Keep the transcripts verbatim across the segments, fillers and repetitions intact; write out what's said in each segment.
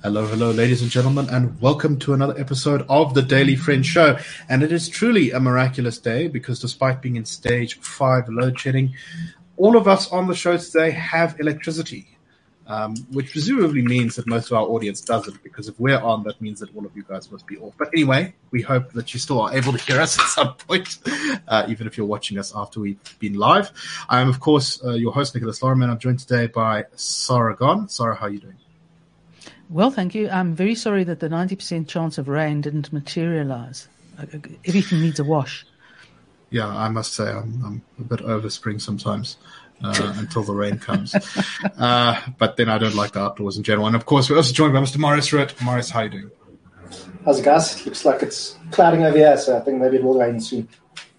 Hello, hello, ladies and gentlemen, and welcome to another episode of the Daily Friend Show. And it is truly a miraculous day because despite being in stage five load shedding, all of us on the show today have electricity, um, which presumably means that most of our audience doesn't, because if we're on, that means that all of you guys must be off. But anyway, we hope that you still are able to hear us at some point, uh, even if you're watching us after we've been live. I am, of course, uh, your host, Nicholas Lorimer. I'm joined today by Sarah Gon. Sarah, how are you doing? Well, thank you. I'm very sorry that the ninety percent chance of rain didn't materialize. Everything needs a wash. Yeah, I must say I'm, I'm a bit over spring sometimes uh, until the rain comes. Uh, but then I don't like the outdoors in general. And, of course, we're also joined by Mister Morris Rutt. Morris, how are you doing? How's it, guys? Looks like it's clouding over here, so I think maybe it will rain soon.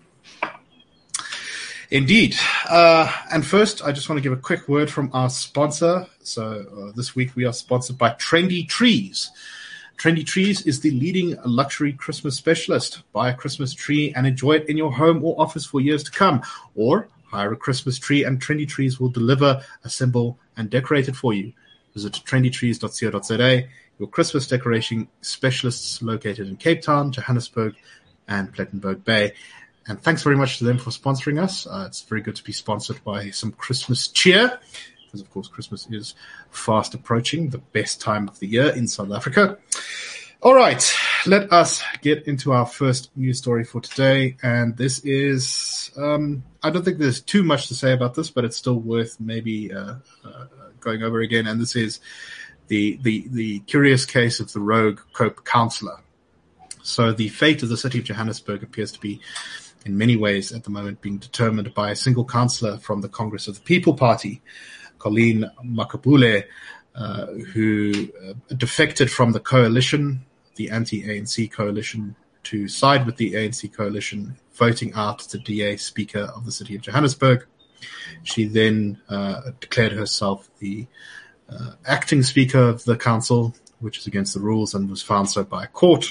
Indeed. Uh, and first, I just want to give a quick word from our sponsor. So uh, this week we are sponsored by Trendy Trees. Trendy Trees is the leading luxury Christmas specialist. Buy a Christmas tree and enjoy it in your home or office for years to come. Or hire a Christmas tree and Trendy Trees will deliver, assemble, and decorate it for you. Visit trendy trees dot co dot za. Your Christmas decoration specialists located in Cape Town, Johannesburg, and Plettenberg Bay. And thanks very much to them for sponsoring us. Uh, it's very good to be sponsored by some Christmas cheer, because, of course, Christmas is fast approaching, the best time of the year in South Africa. All right, let us get into our first news story for today. And this is, um, I don't think there's too much to say about this, but it's still worth maybe uh, uh, going over again. And this is the, the, the curious case of the rogue Cope councillor. So the fate of the city of Johannesburg appears to be, in many ways at the moment, being determined by a single councillor from the Congress of the People Party, Colleen Makabule, uh, who uh, defected from the coalition, the anti-A N C coalition, to side with the A N C coalition, voting out the D A Speaker of the city of Johannesburg. She then uh, declared herself the uh, acting Speaker of the council, which is against the rules and was found so by a court.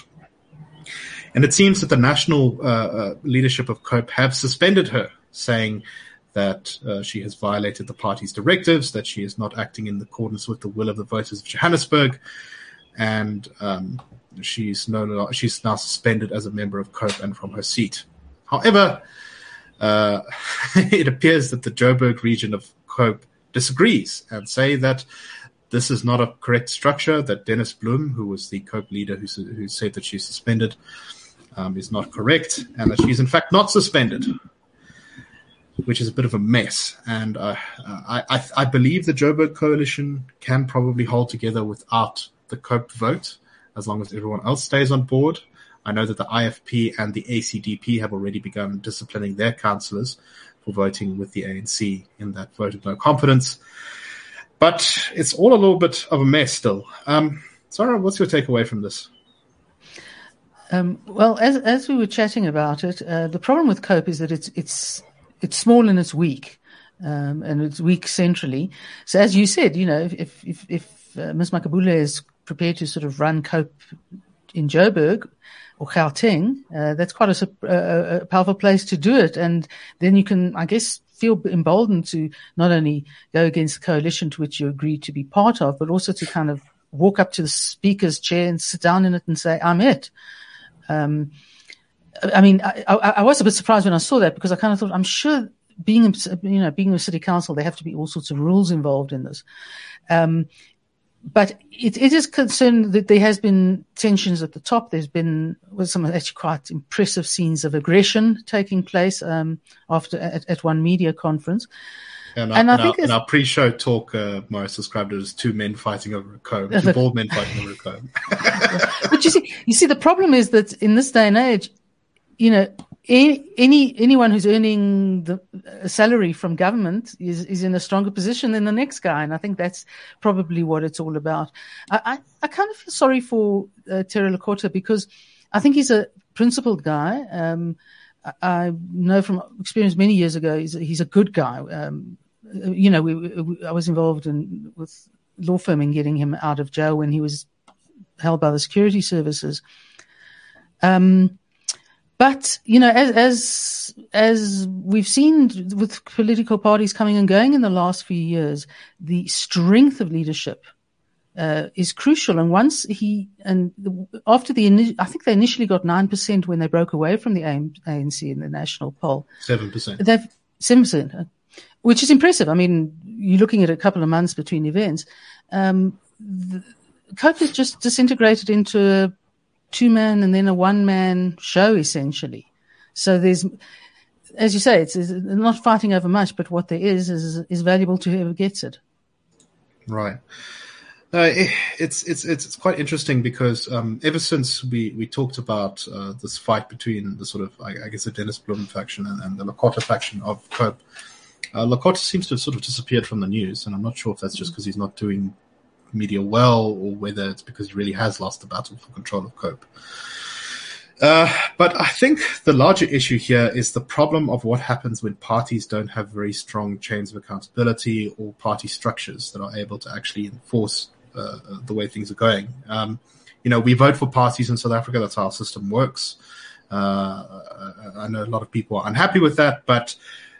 And it seems that the national uh, uh, leadership of COPE have suspended her, saying that uh, she has violated the party's directives, that she is not acting in accordance with the will of the voters of Johannesburg, and um, she's no she's now suspended as a member of COPE and from her seat. However, uh, it appears that the Joburg region of COPE disagrees and say that this is not a correct structure, that Dennis Bloem, who was the COPE leader who, who said that she's suspended, um, is not correct, and that she's in fact not suspended, which is a bit of a mess. And uh, I, I, I believe the Joburg coalition can probably hold together without the COPE vote, as long as everyone else stays on board. I know that the I F P and the A C D P have already begun disciplining their councillors for voting with the A N C in that vote of no confidence. But it's all a little bit of a mess still. Um, Sarah, what's your takeaway from this? Um, well, as as we were chatting about it, uh, the problem with COPE is that it's it's it's small and it's weak, um, and it's weak centrally. So, as you said, you know, if if if uh, Miz Makabule is prepared to sort of run COPE in Joburg or Gauteng, uh, that's quite a, a, a powerful place to do it, and then you can, I guess, feel emboldened to not only go against the coalition to which you agreed to be part of, but also to kind of walk up to the speaker's chair and sit down in it and say, I'm it. Um, I mean, I, I, I was a bit surprised when I saw that, because I kind of thought, I'm sure being, you know, being a city council, there have to be all sorts of rules involved in this. Um, but it, it is concerned that there has been tensions at the top. There's been was some actually quite impressive scenes of aggression taking place um, after at, at one media conference. And, and our, I think our, in our pre-show talk, uh, Morris described it as two men fighting over a comb, two bald men fighting over a comb. But you see, you see, the problem is that in this day and age, you know, any, any anyone who's earning the a salary from government is, is in a stronger position than the next guy, and I think that's probably what it's all about. I, I, I kind of feel sorry for uh, Terry Lekota, because I think he's a principled guy. Um, I, I know from experience many years ago, he's a, he's a good guy. Um, you know, we, we, I was involved in with law firm in getting him out of jail when he was held by the security services. Um. But, you know, as, as, as we've seen with political parties coming and going in the last few years, the strength of leadership uh, is crucial. And once he, and after the, I think they initially got nine percent when they broke away from the A N C in the national poll. seven percent. They've, seven percent, which is impressive. I mean, you're looking at a couple of months between events. Um, the, COPE has just disintegrated into a two-man and then a one-man show, essentially. So there's, as you say, it's, it's not fighting over much, but what there is is, is valuable to whoever gets it. Right. Uh, it, it's it's it's it's quite interesting because um, ever since we, we talked about uh, this fight between the sort of I, I guess the Dennis Bloem faction and, and the Lakota faction of COPE, uh, Lakota seems to have sort of disappeared from the news, and I'm not sure if that's just because he's not doing media well or whether it's because he really has lost the battle for control of COPE. Uh, but I think the larger issue here is the problem of what happens when parties don't have very strong chains of accountability or party structures that are able to actually enforce uh, the way things are going. Um, you know, we vote for parties in South Africa. That's how our system works. Uh, I know a lot of people are unhappy with that, but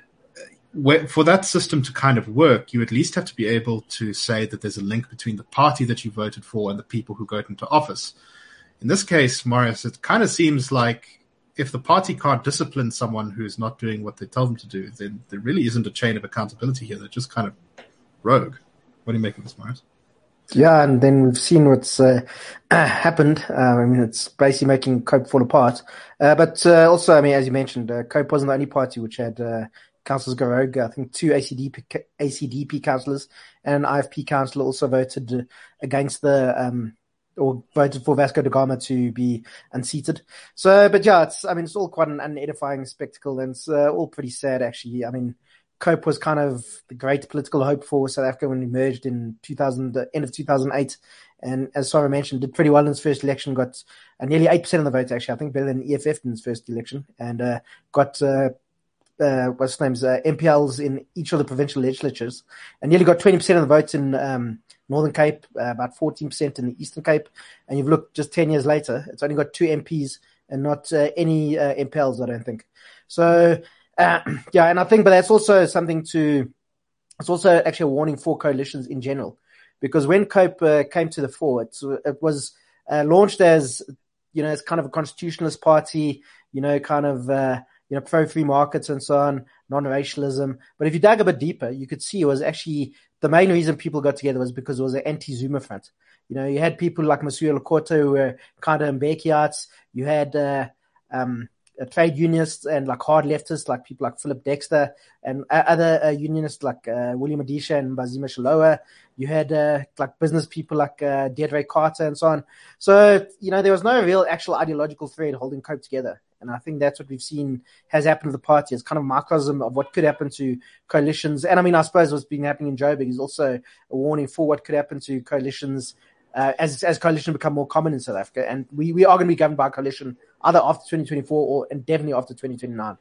for that system to kind of work, you at least have to be able to say that there's a link between the party that you voted for and the people who go into office. In this case, Marius, it kind of seems like if the party can't discipline someone who's not doing what they tell them to do, then there really isn't a chain of accountability here. They're just kind of rogue. What do you make of this, Marius? Yeah, and then we've seen what's uh, happened. Uh, I mean, it's basically making COPE fall apart. Uh, but uh, also, I mean, as you mentioned, uh, COPE wasn't the only party which had uh, councillors go rogue. I think two A C D P, A C D P councillors and an I F P councillor also voted uh, against the um, or voted for Vasco da Gama to be unseated. So, but yeah, it's, I mean, it's all quite an unedifying spectacle, and it's uh, all pretty sad, actually. I mean, COPE was kind of the great political hope for South Africa when it emerged in two thousand, the end of two thousand eight. And as Sarah mentioned, did pretty well in its first election, got uh, nearly eight percent of the vote, actually. I think better than E F F in its first election, and uh, got, uh, uh, what's his name's, uh, M P Ls in each of the provincial legislatures, and nearly got twenty percent of the votes in um, Northern Cape, uh, about fourteen percent in the Eastern Cape. And you've looked just ten years later, it's only got two M Ps and not uh, any uh, M P Ls, I don't think. So, uh, yeah, and I think, but that's also something to, it's also actually a warning for coalitions in general, because when COPE uh, came to the fore, it, it was uh, launched as, you know, as kind of a constitutionalist party, you know, kind of, uh, you know, pro-free markets and so on, non-racialism. But if you dug a bit deeper, you could see it was actually the main reason people got together was because it was an anti-Zuma front. You know, you had people like Masuya Lekota who were kind of Mbekiats. You had uh, um, trade unionists and like hard leftists like people like Philip Dexter and uh, other uh, unionists like uh, William Adisha and Bazima Shalowa. You had uh, like business people like uh, Deirdre Carter and so on. So, you know, there was no real actual ideological thread holding COPE together. And I think that's what we've seen has happened to the party. It's kind of a microcosm of what could happen to coalitions. And I mean, I suppose what's been happening in Joburg is also a warning for what could happen to coalitions uh, as as coalitions become more common in South Africa. And we, we are going to be governed by a coalition either after twenty twenty-four or and definitely after twenty twenty-nine.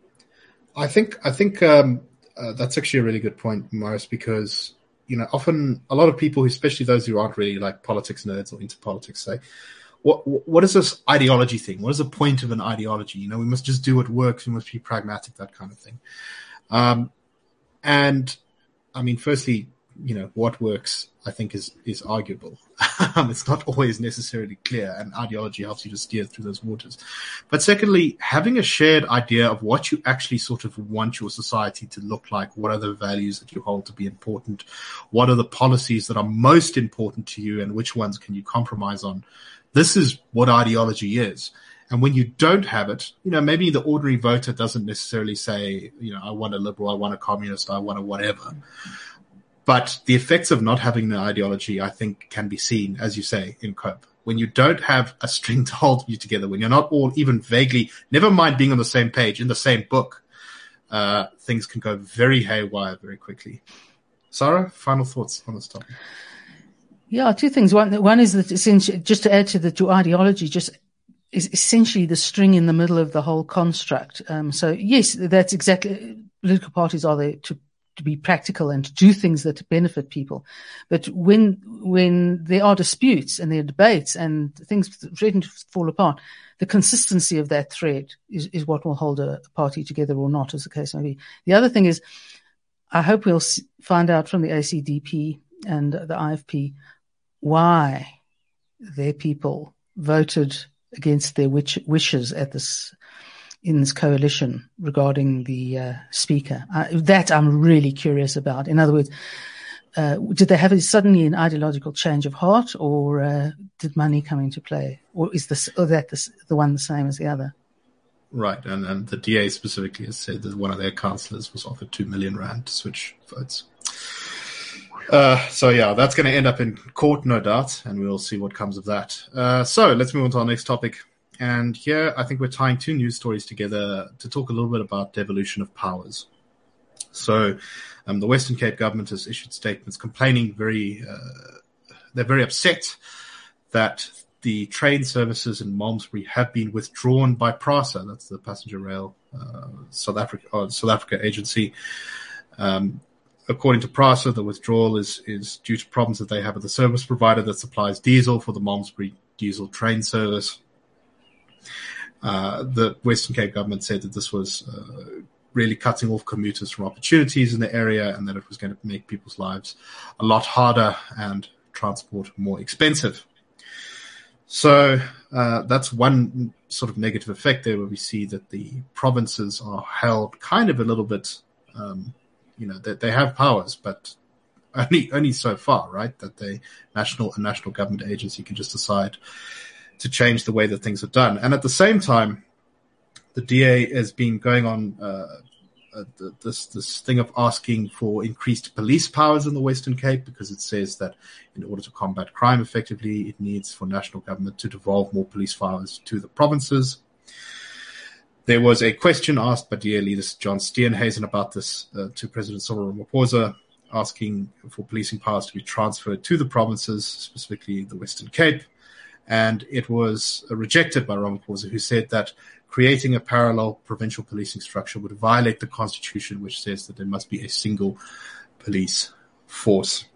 I think I think um, uh, that's actually a really good point, Morris, because, you know, often a lot of people, especially those who aren't really like politics nerds or into politics, say, What what is this ideology thing? What is the point of an ideology? You know, we must just do what works. We must be pragmatic, that kind of thing. Um, and I mean, firstly, you know, what works, I think, is is arguable. It's not always necessarily clear, and ideology helps you to steer through those waters. But secondly, having a shared idea of what you actually sort of want your society to look like, what are the values that you hold to be important, what are the policies that are most important to you, and which ones can you compromise on. This is what ideology is. And when you don't have it, you know, maybe the ordinary voter doesn't necessarily say, you know, I want a liberal, I want a communist, I want a whatever. But the effects of not having the ideology, I think, can be seen, as you say, in COPE. When you don't have a string to hold you together, when you're not all even vaguely, never mind being on the same page, in the same book, uh, things can go very haywire very quickly. Sarah, final thoughts on this topic? Yeah, two things. One, one is that essentially, just to add to that, your ideology just is essentially the string in the middle of the whole construct. Um, so yes, that's exactly, political parties are there to, to be practical and to do things that benefit people. But when, when there are disputes and there are debates and things threaten to fall apart, the consistency of that thread is, is what will hold a party together or not, as the case may be. The other thing is, I hope we'll find out from the A C D P and the I F P why their people voted against their wish, wishes at this in this coalition regarding the uh, speaker. Uh, that I'm really curious about. In other words, uh, did they have a, suddenly an ideological change of heart, or uh, did money come into play, or is this or that this, the one the same as the other? Right, and, and the D A specifically has said that one of their councillors was offered two million rand to switch votes. Uh, so yeah, that's going to end up in court, no doubt, and we'll see what comes of that. Uh, so let's move on to our next topic. And here, I think we're tying two news stories together to talk a little bit about devolution of powers. So, um, the Western Cape government has issued statements complaining very, uh, they're very upset that the train services in Malmesbury have been withdrawn by PRASA. That's the Passenger Rail uh, South Africa uh, South Africa agency. Um, according to PRASA, the withdrawal is is due to problems that they have with the service provider that supplies diesel for the Malmesbury diesel train service. Uh, the Western Cape government said that this was uh, really cutting off commuters from opportunities in the area, and that it was going to make people's lives a lot harder and transport more expensive. So uh, that's one sort of negative effect there, where we see that the provinces are held kind of a little bit, um, you know, that they have powers, but only only so far, right? That the national a national government agency can just decide to change the way that things are done. And at the same time, the D A has been going on uh, uh, this this thing of asking for increased police powers in the Western Cape, because it says that in order to combat crime effectively, it needs for national government to devolve more police powers to the provinces. There was a question asked by D A leader John Steenhuisen about this uh, to President Cyril Ramaphosa, asking for policing powers to be transferred to the provinces, specifically the Western Cape. And it was rejected by Ramaphosa, who said that creating a parallel provincial policing structure would violate the constitution, which says that there must be a single police force.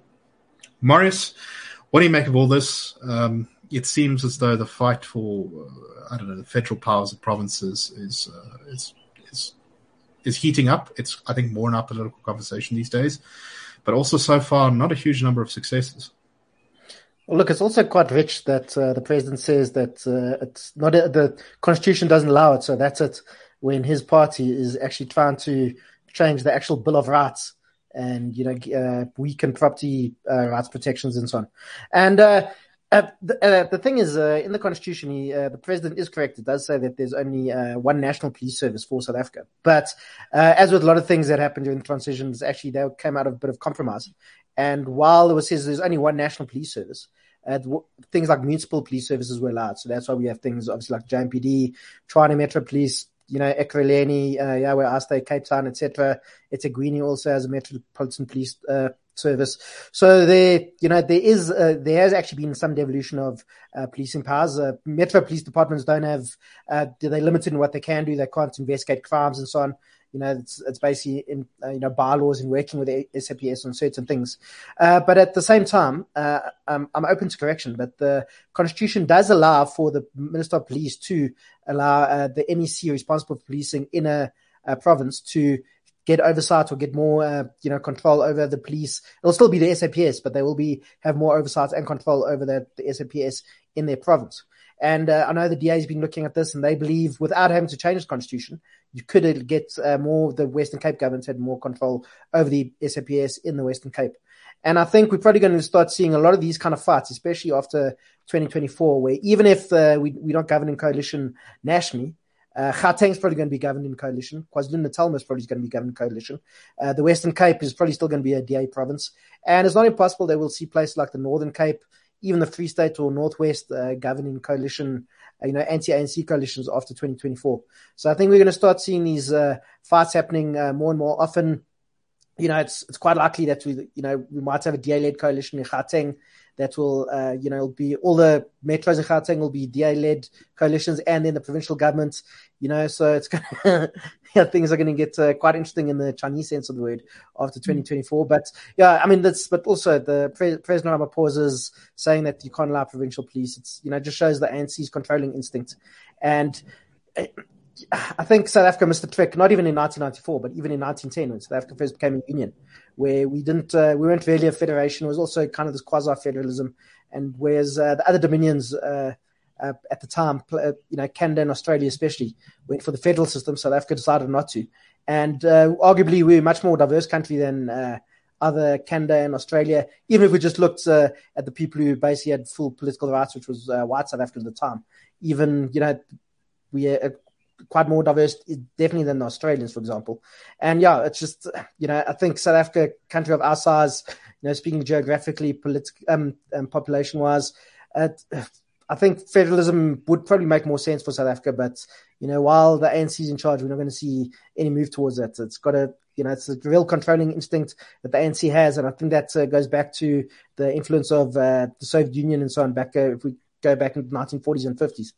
Marius, what do you make of all this? Um, it seems as though the fight for, uh, I don't know, the federal powers of provinces is, uh, is, is, is heating up. It's, I think, more in our political conversation these days, but also so far, not a huge number of successes. Well, look, it's also quite rich that uh, the president says that uh, it's not a, the constitution doesn't allow it, so that's it. When his party is actually trying to change the actual Bill of Rights and you know uh, weaken property uh, rights protections and so on. And uh, uh, the, uh, the thing is, uh, in the constitution, he, uh, the president is correct. It does say that there's only uh, one national police service for South Africa. But uh, as with a lot of things that happened during the transitions, actually they came out of a bit of compromise. And while it was says there's only one national police service, uh, things like municipal police services were allowed. So that's why we have things obviously like J M P D, Tshwane Metro Police, you know, Ekurhuleni, uh, yeah, where I stay, Cape Town, et cetera. eThekwini also has a metropolitan police uh, service. So there, you know, there is, uh, there has actually been some devolution of uh, policing powers. Uh, Metro police departments don't have, uh, they're limited in what they can do. They can't investigate crimes and so on. You know, it's, it's basically in, uh, you know, bylaws and working with the S A P S on certain things. Uh, but at the same time, uh, I'm, I'm open to correction, but the constitution does allow for the Minister of Police to allow uh, the N E C responsible for policing in a, a province to get oversight or get more, uh, you know, control over the police. It'll still be the S A P S, but they will be, have more oversight and control over the, the S A P S in their province. And uh, I know the D A has been looking at this, and they believe without having to change the constitution, you could get uh, more, the Western Cape government had more control over the S A P S in the Western Cape. And I think we're probably going to start seeing a lot of these kind of fights, especially after twenty twenty-four, where even if uh, we, we don't govern in coalition nationally, uh, Gauteng's probably going to be governed in coalition. KwaZulu-Natal is probably going to be governed in coalition. Uh, the Western Cape is probably still going to be a D A province. And it's not impossible that we'll see places like the Northern Cape, even the Free State or Northwest uh, governing coalition, uh, you know, anti-A N C coalitions after twenty twenty-four. So I think we're going to start seeing these uh, fights happening uh, more and more often. You know, it's it's quite likely that we, you know, we might have a D A-led coalition in Gauteng that will, uh, you know, it'll be all the metros in Gauteng will be D A-led coalitions, and then the provincial government, you know, so it's going to, yeah, things are going to get uh, quite interesting in the Chinese sense of the word after twenty twenty-four. But yeah, I mean, that's, but also the pre- President Ramaphosa is saying that you can't allow provincial police. It's, you know, just shows the A N C's controlling instinct. And I think South Africa missed the trick, not even in nineteen ninety-four, but even in nineteen ten, when South Africa first became a union, where we didn't, uh, we weren't really a federation. It was also kind of this quasi-federalism. And whereas uh, the other dominions uh, uh, at the time, uh, you know, Canada and Australia especially, went for the federal system, South Africa decided not to. And uh, arguably, we're a much more diverse country than uh, other Canada and Australia, even if we just looked uh, at the people who basically had full political rights, which was uh, white South Africa at the time. Even, you know, we are quite more diverse, definitely than the Australians, for example. And yeah, it's just, you know, I think South Africa, country of our size, you know, speaking geographically, politi- um, um, population-wise, uh, I think federalism would probably make more sense for South Africa. But, you know, while the A N C is in charge, we're not going to see any move towards that. It's got a, you know, it's a real controlling instinct that the A N C has. And I think that uh, goes back to the influence of uh, the Soviet Union and so on, back uh, if we go back in the nineteen forties and fifties.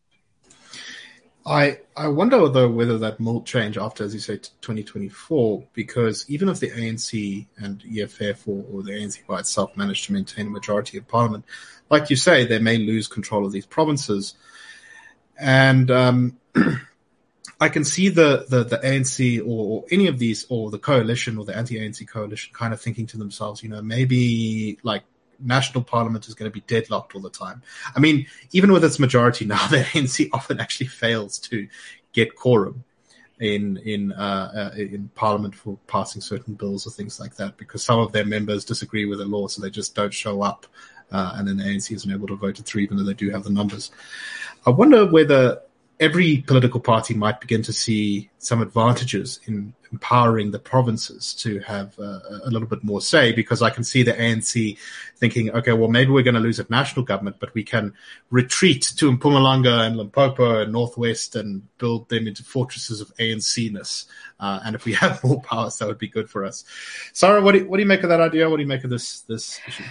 I, I wonder, though, whether that will change after, as you say, twenty twenty-four, because even if the A N C and E F F or, or the A N C by itself manage to maintain a majority of parliament, like you say, they may lose control of these provinces. And um, I can see the, the, the A N C or, or any of these, or the coalition or the anti-A N C coalition kind of thinking to themselves, you know, maybe like national parliament is going to be deadlocked all the time. I mean, even with its majority now, the A N C often actually fails to get quorum in in uh, uh, in parliament for passing certain bills or things like that, because some of their members disagree with the law, so they just don't show up, uh, and then the A N C isn't able to vote it through, even though they do have the numbers. I wonder whether every political party might begin to see some advantages in empowering the provinces to have uh, a little bit more say, because I can see the A N C thinking, okay, well, maybe we're going to lose at national government, but we can retreat to Mpumalanga and Limpopo and Northwest and build them into fortresses of A N C-ness. Uh, and if we have more powers, that would be good for us. Sarah, what do you, what do you make of that idea? What do you make of this, this issue?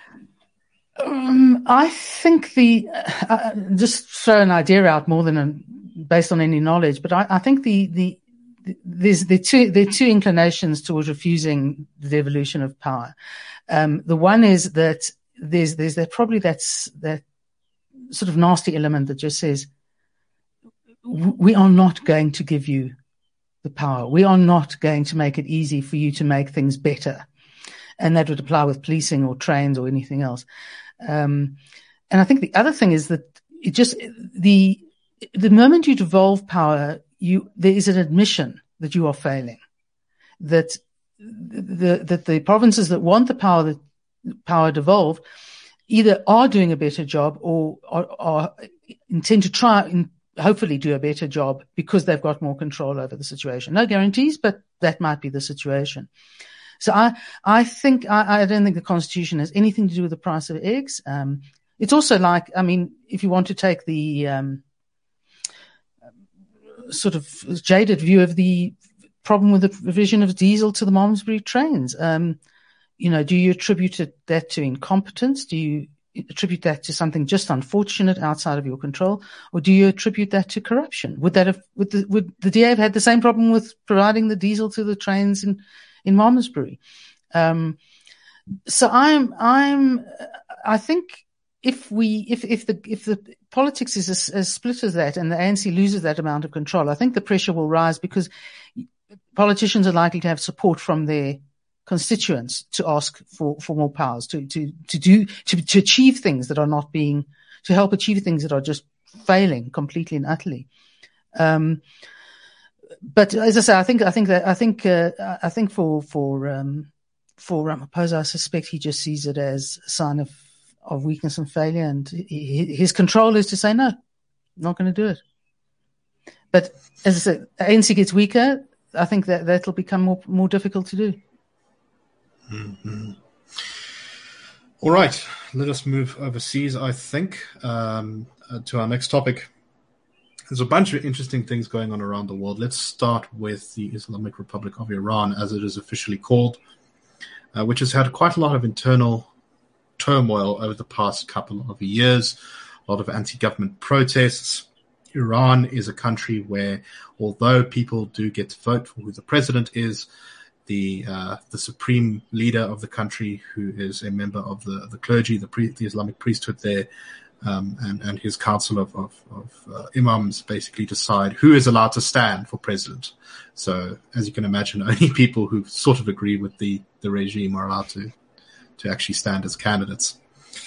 Um, I think the uh, just throw an idea out more than a, based on any knowledge, but I, I think the the there's the two there are two inclinations towards refusing the devolution of power. Um, the one is that there's there's that probably that's that sort of nasty element that just says we are not going to give you the power. We are not going to make it easy for you to make things better. And that would apply with policing or trains or anything else. Um, and I think the other thing is that it just the the moment you devolve power, you there is an admission that you are failing. That the that the provinces that want the power that power devolved either are doing a better job or are, are intend to try and hopefully do a better job because they've got more control over the situation. No guarantees, but that might be the situation. So I, I think, I, I don't think the Constitution has anything to do with the price of eggs. Um, it's also like, I mean, if you want to take the, um, sort of jaded view of the problem with the provision of diesel to the Malmesbury trains, um, you know, do you attribute it, that to incompetence? Do you attribute that to something just unfortunate outside of your control? Or do you attribute that to corruption? Would that have, would the, would the D A have had the same problem with providing the diesel to the trains in, in Malmesbury? Um, so I'm, I'm, I think if we, if, if the, if the politics is as, as split as that and the A N C loses that amount of control, I think the pressure will rise because politicians are likely to have support from their constituents to ask for, for more powers, to, to, to do, to, to achieve things that are not being, to help achieve things that are just failing completely and utterly. Um, But as I say, I think I think that I think uh, I think for for um, for Ramaphosa, I suspect he just sees it as a sign of, of weakness and failure, and he, his control is to say no, not going to do it. But as I said, A N C gets weaker. I think that that'll become more more difficult to do. Mm-hmm. All right, let us move overseas. I think um, uh, to our next topic. There's a bunch of interesting things going on around the world. Let's start with the Islamic Republic of Iran, as it is officially called, uh, which has had quite a lot of internal turmoil over the past couple of years, a lot of anti-government protests. Iran is a country where, although people do get to vote for who the president is, the uh, the supreme leader of the country, who is a member of the, the clergy, the, pre- the Islamic priesthood there, Um, and, and his council of, of, of uh, imams basically decide who is allowed to stand for president. So, as you can imagine, only people who sort of agree with the, the regime are allowed to, to actually stand as candidates.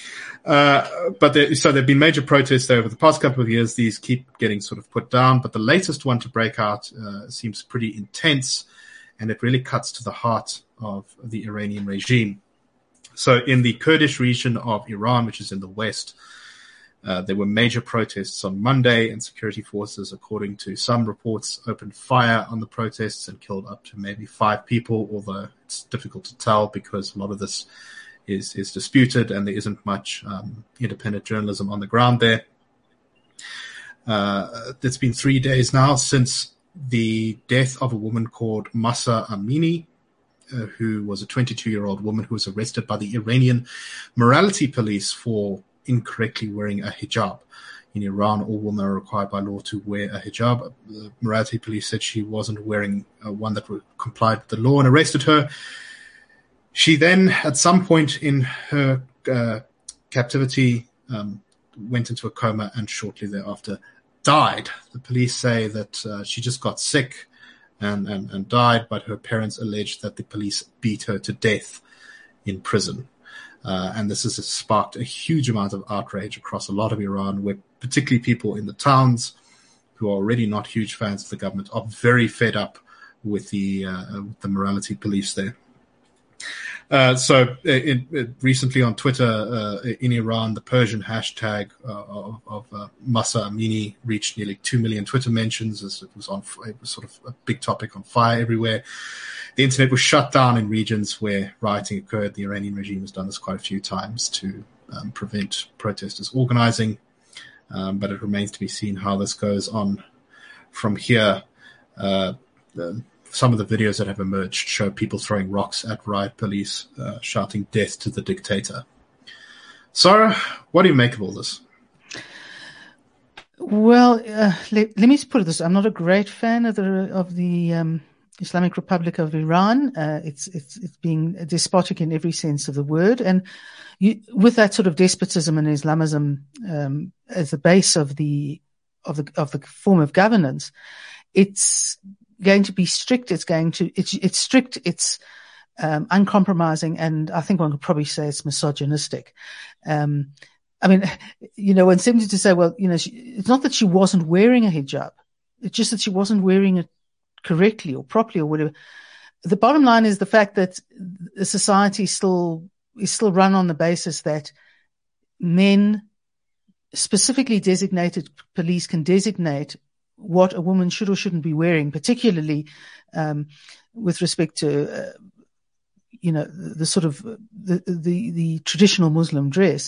Uh, but there, so there have been major protests there over the past couple of years. These keep getting sort of put down, but the latest one to break out uh, seems pretty intense, and it really cuts to the heart of the Iranian regime. So in the Kurdish region of Iran, which is in the west, uh, there were major protests on Monday, and security forces, according to some reports, opened fire on the protests and killed up to maybe five people, although it's difficult to tell because a lot of this is, is disputed and there isn't much um, independent journalism on the ground there. Uh, it's been three days now since the death of a woman called Mahsa Amini, uh, who was a twenty-two-year-old woman who was arrested by the Iranian morality police for incorrectly wearing a hijab. In Iran, all women are required by law to wear a hijab. The morality police said she wasn't wearing uh, one that complied with the law and arrested her. She then, at some point in her uh, captivity, um, went into a coma and shortly thereafter died. The police say that uh, she just got sick and, and, and died, but her parents alleged that the police beat her to death in prison. Uh, and this has sparked a huge amount of outrage across a lot of Iran, where particularly people in the towns who are already not huge fans of the government are very fed up with the, uh, with the morality police there. Uh, so it, it, recently on Twitter uh, in Iran, the Persian hashtag uh, of, of uh, Mahsa Amini reached nearly two million Twitter mentions as it was on it was sort of a big topic on fire everywhere. The internet was shut down in regions where rioting occurred. The Iranian regime has done this quite a few times to um, prevent protesters organizing, um, but it remains to be seen how this goes on from here. Uh, the, Some of the videos that have emerged show people throwing rocks at riot police, uh, shouting death to the dictator. Sarah, what do you make of all this? Well, uh, let, let me put it this: I'm not a great fan of the of the um, Islamic Republic of Iran. Uh, it's it's it's being despotic in every sense of the word, and you, with that sort of despotism and Islamism um, as the base of the of the of the form of governance, it's going to be strict. It's going to, it's, it's strict. It's, um, uncompromising. And I think one could probably say it's misogynistic. Um, I mean, you know, when tempted to say, well, you know, she, it's not that she wasn't wearing a hijab. It's just that she wasn't wearing it correctly or properly or whatever. The bottom line is the fact that the society still is still run on the basis that men, specifically designated police, can designate what a woman should or shouldn't be wearing, particularly um, with respect to, uh, you know, the, the sort of the, the the traditional Muslim dress.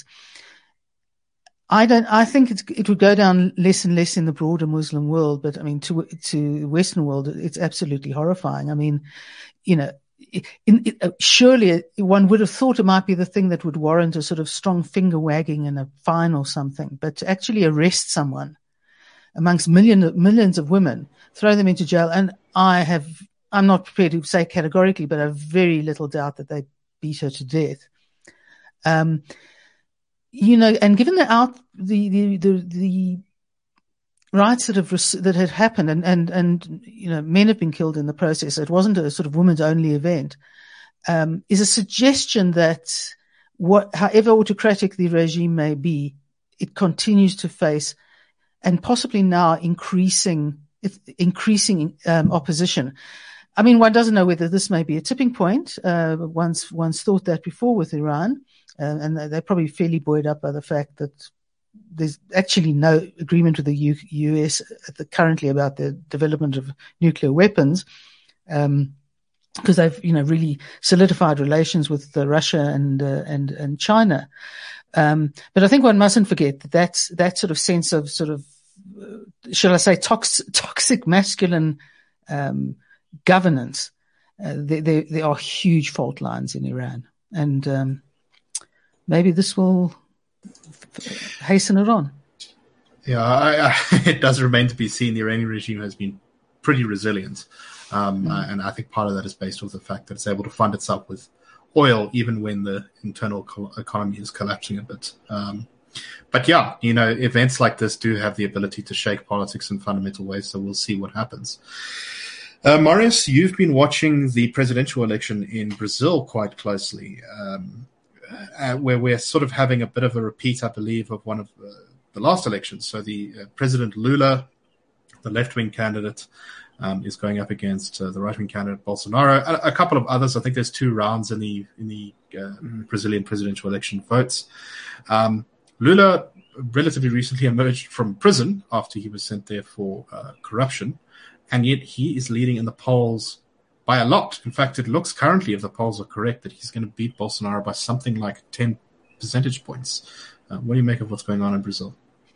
I don't. I think it's, it would go down less and less in the broader Muslim world, but I mean, to to the Western world, it's absolutely horrifying. I mean, you know, in, in, uh, surely one would have thought it might be the thing that would warrant a sort of strong finger wagging and a fine or something, but to actually arrest someone amongst millions millions of women, throw them into jail, and I have, I'm not prepared to say categorically, but I have very little doubt that they beat her to death. Um, you know, and given the out the the the, the riots that have that had happened, and and and you know, men have been killed in the process. It wasn't a sort of women's only event. Um, is a suggestion that what, however autocratic the regime may be, it continues to face, and possibly now increasing, increasing um, opposition. I mean, one doesn't know whether this may be a tipping point. Uh, one's, one's thought that before with Iran, uh, and they're probably fairly buoyed up by the fact that there's actually no agreement with the U- U.S. at the, currently about the development of nuclear weapons, um, because they've, you know, really solidified relations with uh, Russia and uh, and and China. Um, but I think one mustn't forget that that's, that sort of sense of sort of, uh, shall I say, tox, toxic masculine um, governance. Uh, there, there, there are huge fault lines in Iran, and um, maybe this will f- hasten it on. Yeah, I, I, it does remain to be seen. The Iranian regime has been pretty resilient, um, mm. and I think part of that is based on the fact that it's able to fund itself with oil, even when the internal co- economy is collapsing a bit. Um, but yeah, you know, events like this do have the ability to shake politics in fundamental ways, so we'll see what happens. Uh, Marius, you've been watching the presidential election in Brazil quite closely. Um, uh, where we're sort of having a bit of a repeat, I believe, of one of uh, the last elections. So the uh, President Lula, the left-wing candidate, um, is going up against uh, the right-wing candidate Bolsonaro. A, a couple of others. I think there's two rounds in the in the uh, Brazilian presidential election votes. Um, Lula relatively recently emerged from prison after he was sent there for uh, corruption, and yet he is leading in the polls by a lot. In fact, it looks currently, if the polls are correct, that he's going to beat Bolsonaro by something like ten percentage points. Uh, what do you make of what's going on in Brazil?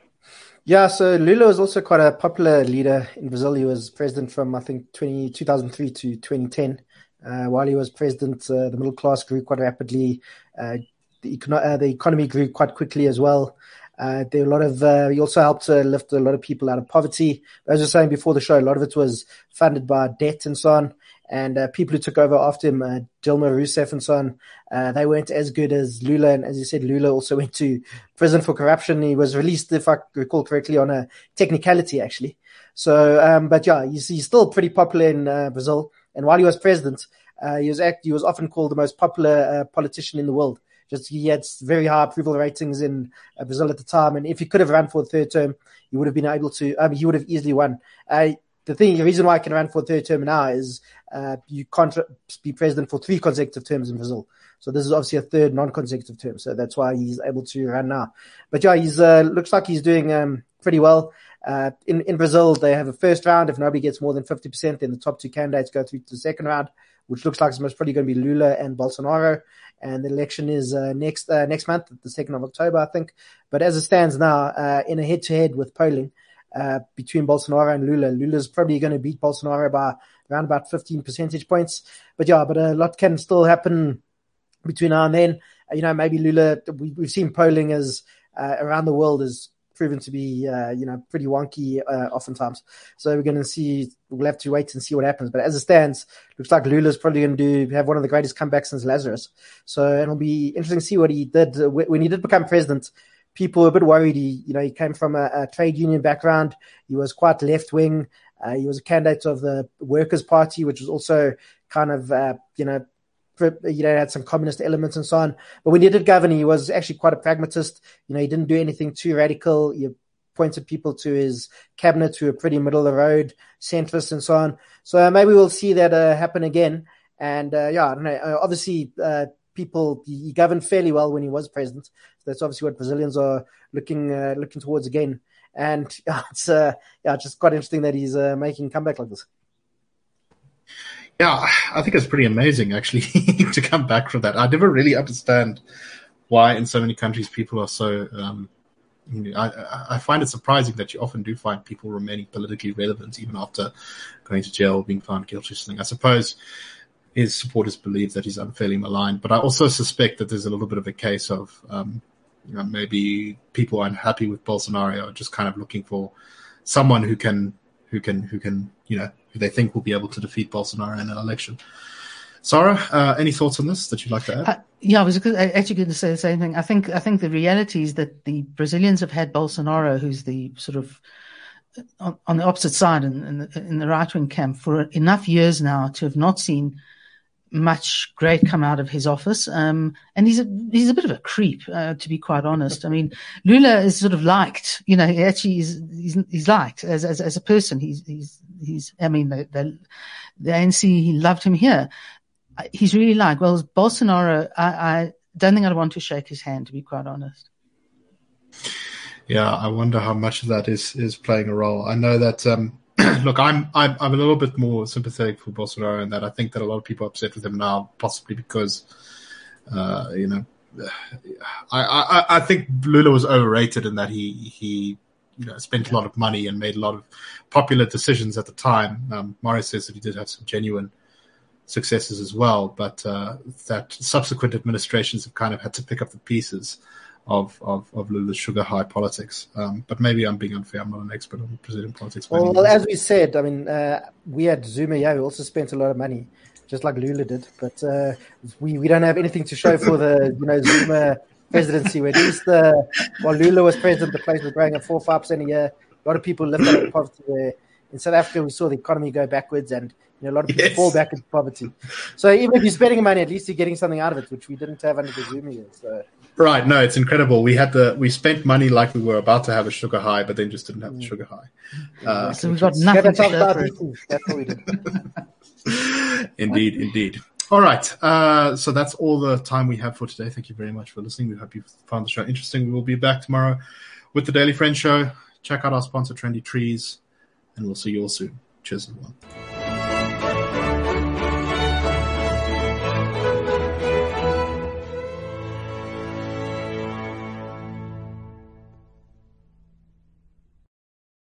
Yeah, so Lula was also quite a popular leader in Brazil. He was president from, I think, twenty, two thousand three to twenty ten. Uh, while he was president, uh, the middle class grew quite rapidly. Uh, the, econo- uh, the economy grew quite quickly as well. Uh, there were a lot of, uh, he also helped uh, lift a lot of people out of poverty. As I was saying before the show, a lot of it was funded by debt and so on. And uh, people who took over after him, uh, Dilma Rousseff and so on, uh, they weren't as good as Lula. And as you said, Lula also went to prison for corruption. He was released, if I recall correctly, on a technicality, actually. So, um, but yeah, he's, he's still pretty popular in uh, Brazil. And while he was president, uh, he was act, he was often called the most popular uh, politician in the world. Just he had very high approval ratings in uh, Brazil at the time, and if he could have run for a third term, he would have been able to. Um, he would have easily won. Uh, the thing, the reason why I can run for a third term now is uh, you can't be president for three consecutive terms in Brazil. So this is obviously a third non-consecutive term. So that's why he's able to run now. But yeah, he's uh, looks like he's doing um, pretty well. Uh, in, in Brazil, they have a first round. If nobody gets more than fifty percent, then the top two candidates go through to the second round, which looks like it's most probably going to be Lula and Bolsonaro. And the election is uh, next uh, next month, the second of October, I think. But as it stands now, uh, in a head-to-head with polling uh, between Bolsonaro and Lula, Lula's probably going to beat Bolsonaro by around about fifteen percentage points. But yeah, but a lot can still happen between now and then. Uh, you know, maybe Lula, we, we've seen polling as uh, around the world as proven to be, uh, you know, pretty wonky uh, oftentimes. So we're going to see, we'll have to wait and see what happens. But as it stands, looks like Lula's probably going to do have one of the greatest comebacks since Lazarus. So it'll be interesting to see what he did. When he did become president, people were a bit worried. He, you know, he came from a, a trade union background. He was quite left-wing. Uh, he was a candidate of the Workers' Party, which was also kind of, uh, you know, you know, had some communist elements and so on. But when he did govern, he was actually quite a pragmatist. You know, he didn't do anything too radical. He appointed people to his cabinet who were pretty middle of the road, centrist and so on. So uh, maybe we'll see that uh, happen again. And uh, yeah, I don't know. Uh, obviously, uh, people, he governed fairly well when he was president. So that's obviously what Brazilians are looking uh, looking towards again. And yeah, it's uh, yeah, just quite interesting that he's uh, making a comeback like this. Yeah, I think it's pretty amazing, actually, to come back from that. I never really understand why in so many countries people are so um, – I, I find it surprising that you often do find people remaining politically relevant even after going to jail or being found guilty or something. I suppose his supporters believe that he's unfairly maligned, but I also suspect that there's a little bit of a case of um, you know, maybe people unhappy with Bolsonaro are just kind of looking for someone who can who can, who can, you know, who they think will be able to defeat Bolsonaro in an election. Sarah, uh, any thoughts on this that you'd like to add? Uh, yeah, I was actually going to say the same thing. I think I think the reality is that the Brazilians have had Bolsonaro, who's the sort of on, on the opposite side in, in the, in the right-wing camp, for enough years now to have not seen much great come out of his office. Um, and he's a, he's a bit of a creep, uh, to be quite honest. I mean, Lula is sort of liked, you know, he actually is, he's, he's liked as, as, as a person. He's, he's, he's, I mean, the, the, the A N C, he loved him here. He's really liked. Well, Bolsonaro, I, I don't think I'd want to shake his hand, to be quite honest. Yeah, I wonder how much of that is, is playing a role. I know that, um, look, I'm, I'm I'm a little bit more sympathetic for Bolsonaro in that I think that a lot of people are upset with him now, possibly because, uh, you know, I, I I think Lula was overrated in that he he you know spent a lot of money and made a lot of popular decisions at the time. Um, Mario says that he did have some genuine successes as well, but uh, that subsequent administrations have kind of had to pick up the pieces of, of, of Lula's sugar high politics. Um, but maybe I'm being unfair. I'm not an expert on Brazilian politics. Well, well as we said, I mean, uh, we had Zuma, yeah, who also spent a lot of money, just like Lula did. But uh, we, we don't have anything to show for the, you know, Zuma presidency. Where at least uh, while Lula was president, the place was growing at four or five percent a year. A lot of people lived out of poverty there. in South Africa, we saw the economy go backwards and you know, a lot of people Yes. fall back into poverty. So even if you're spending money, at least you're getting something out of it, which we didn't have under the Zuma years. So. Right. No, it's incredible. We had the we spent money like we were about to have a sugar high, but then just didn't have the sugar high. Uh, So we got Yeah, nothing that's to how show for it. diabetes. That's what we did. Indeed, indeed. All right. Uh, so that's all the time we have for today. Thank you very much for listening. We hope you found the show interesting. We will be back tomorrow with the Daily Friend Show. Check out our sponsor, Trendy Trees, and we'll see you all soon. Cheers, everyone.